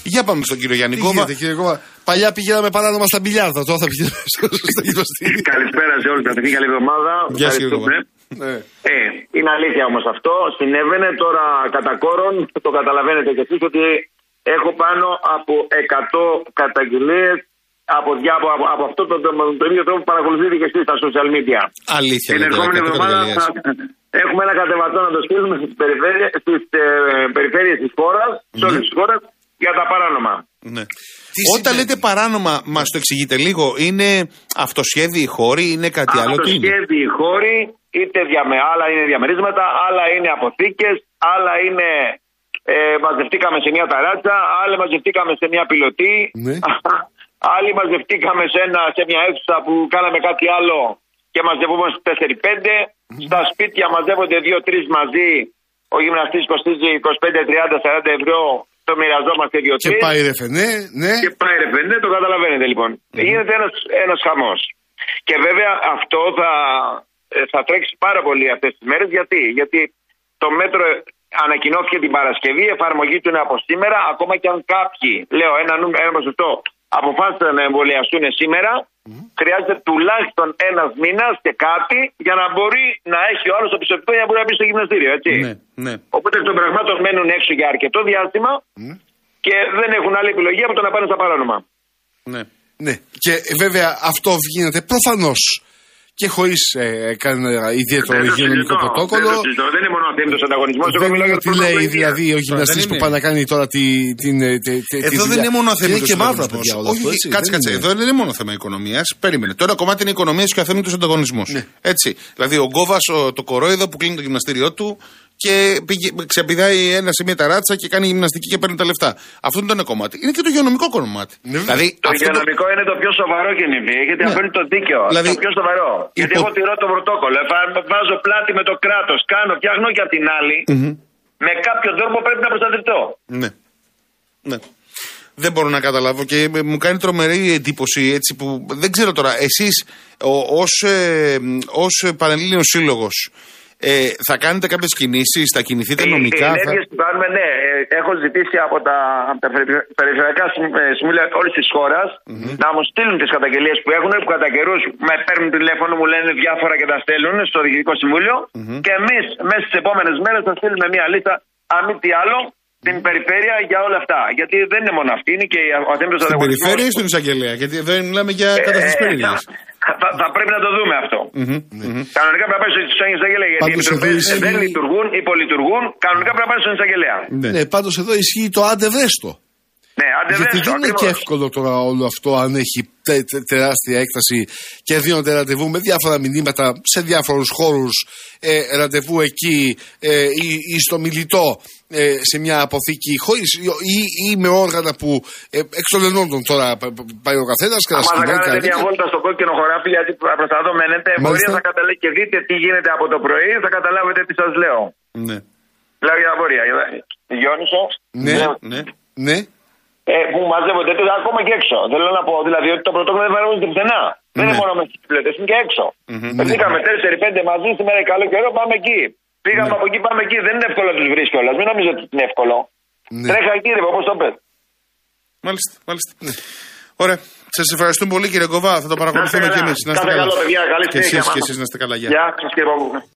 Για πάμε στον κύριο Γιάννη Κόβα. Παλιά πηγαίναμε παράνομα στα μπιλιάρδα, τώρα θα πηγαίνουμε στο γυμναστήριο. Καλησπέρα σε όλους, καλή εβδομάδα. Γεια σας, είναι αλήθεια όμως αυτό. Συνέβαινε τώρα κατά κόρον, το καταλαβαίνετε κι εσείς, ότι έχω πάνω από 100 καταγγελίες από αυτό το ίδιο τρόπο που παρακολουθείτε και εσείς στα social media. Αλήθεια. Την ερχόμενη εβδομάδα έχουμε ένα κατεβατό να το στείλουμε στις περιφέρειες της χώρας, σε όλες τις χώρες, για τα παράνομα. Ναι. Όταν λέτε παράνομα, μας το εξηγείτε λίγο, είναι αυτοσχέδιοι χώροι, είναι κάτι άλλο? Αυτοσχέδιοι χώροι, άλλα είναι διαμερίσματα, άλλα είναι αποθήκες, άλλα είναι μαζευτήκαμε σε μια ταράτσα, άλλοι μαζευτήκαμε σε μια πιλωτή, άλλοι μαζευτήκαμε σε μια αίθουσα που κάναμε κάτι άλλο και μαζευόμαστε 4-5, στα σπίτια μαζεύονται 2-3 μαζί, ο γυμναστής κοστίζει 25-30-40 ευρώ, το μοιραζόμαστε 2-3. Και πάει ρεφενέ, ναι. Και πάει ρεφενέ, το καταλαβαίνετε λοιπόν. Γίνεται ένας χαμός. Και βέβαια αυτό θα τρέξει πάρα πολύ αυτές τις μέρες. Γιατί το μέτρο ανακοινώθηκε την Παρασκευή, η εφαρμογή του είναι από σήμερα. Ακόμα και αν κάποιοι, λέω ένα ποσοστό, αποφάσισαν να εμβολιαστούν σήμερα, χρειάζεται τουλάχιστον ένας μήνας και κάτι για να μπορεί να έχει ο άλλος το πιστοποιητικό για να μπορεί να μπει στο γυμναστήριο, έτσι. Ναι. Οπότε εκ των πραγμάτων μένουν έξω για αρκετό διάστημα και δεν έχουν άλλη επιλογή από το να πάνε στα παράνομα. Ναι. Και βέβαια αυτό γίνεται προφανώς και χωρίς κανένα ιδιαίτερο υγειονομικό πρωτόκολλο. Δεν είναι μόνο αθέμητος ανταγωνισμός. Τι λέει δηλαδή ο γυμναστής που πάει να κάνει τώρα την. Εδώ δεν είναι μόνο αθέμητος ανταγωνισμός. Όχι, κάτσε. Εδώ δεν είναι μόνο θέμα οικονομίας. Περίμενε. Το ένα κομμάτι είναι οικονομίας και ο αθέμητος ανταγωνισμός. Έτσι. Δηλαδή ο Γκόβας, το κορόιδο που κλείνει το γυμναστήριό του και ξεπηδάει ένα σε μια ταράτσα και κάνει γυμναστική και παίρνει τα λεφτά. Αυτό είναι το ένα κομμάτι. Είναι και το υγειονομικό κομμάτι. Δηλαδή, το υγειονομικό είναι το πιο σοβαρό γεννηβή, γιατί αφήνει το δίκαιο. Δηλαδή, το πιο σοβαρό. Γιατί εγώ τηρώ το πρωτόκολλο. Βάζω πλάτη με το κράτος, φτιάχνω και απ' την άλλη. Με κάποιο τρόπο πρέπει να προστατευτώ. Ναι. Δεν μπορώ να καταλάβω και μου κάνει τρομερή εντύπωση έτσι που δεν ξέρω τώρα. Εσείς ως Πανελλήνιος Σύλλογος θα κάνετε κάποιες κινήσεις, θα κινηθείτε νομικά? Οι ενέργειες που κάνουμε, ναι. Έχω ζητήσει από τα περιφερειακά συμβούλια όλης της χώρας να μου στείλουν τις καταγγελίες που έχουν, που κατά καιρούς με παίρνουν τηλέφωνο, μου λένε διάφορα και τα στέλνουν στο Διοικητικό Συμβούλιο και εμείς μέσα στις επόμενες μέρες θα στείλουμε μια λίστα, αν μη τι άλλο, στην περιφέρεια για όλα αυτά. Γιατί δεν είναι μόνο αυτή, είναι και ο αθέμητος ανταγωνισμός. Στην περιφέρεια ή στον εισαγγελέα? Γιατί δεν μιλάμε για καταστάσεις περίεργες. Θα πρέπει να το δούμε αυτό. Κανονικά πρέπει να πάει στον εισαγγελέα. Γιατί οι επιτροπές δεν λειτουργούν, υπολειτουργούν. Κανονικά πρέπει να πάει στον εισαγγελέα. Ναι, πάντως εδώ ισχύει το άντε δέστο. Ναι, γιατί δεν είναι και εύκολο τώρα όλο αυτό αν έχει τεράστια έκταση και δίνονται ραντεβού με διάφορα μηνύματα σε διάφορους χώρους, ραντεβού εκεί ή στο Μιλιτό σε μια αποθήκη χωρίς ή με όργανα που εξ των ενόντων τώρα πάει ο καθένας. Αν θα κάνετε μια βόλτα στο κόκκινο χωράφι, γιατί προς τα δω μένετε, μπορεί να καταλάβετε και δείτε τι γίνεται από το πρωί, θα καταλάβετε τι σας λέω. Ναι. Λέω για απορία. Γιόνισο. Ναι. Που μαζεύονται ακόμα και έξω. Θέλω να πω δηλαδή ότι το πρωτόκολλο δεν εφαρμόζεται πουθενά. Δεν είναι μόνο με στις πλέτες, είναι και έξω. Πήγαμε 4-5 μαζί, σήμερα καλό καιρό, πάμε εκεί. Πήγαμε από εκεί, πάμε εκεί. Δεν είναι εύκολο να τους βρεις κιόλας. Μην νομίζω ότι είναι εύκολο. Τρέχα εκεί, ρε, όπως το πες. Μάλιστα. Ωραία. Σας ευχαριστούμε πολύ, κύριε Κόβα. Θα το παρακολουθούμε κι εμείς. Να είστε καλά, παιδιά. Καλή συνέχεια. Και εσείς να είστε καλά. Γεια σας, κύριε Παππού.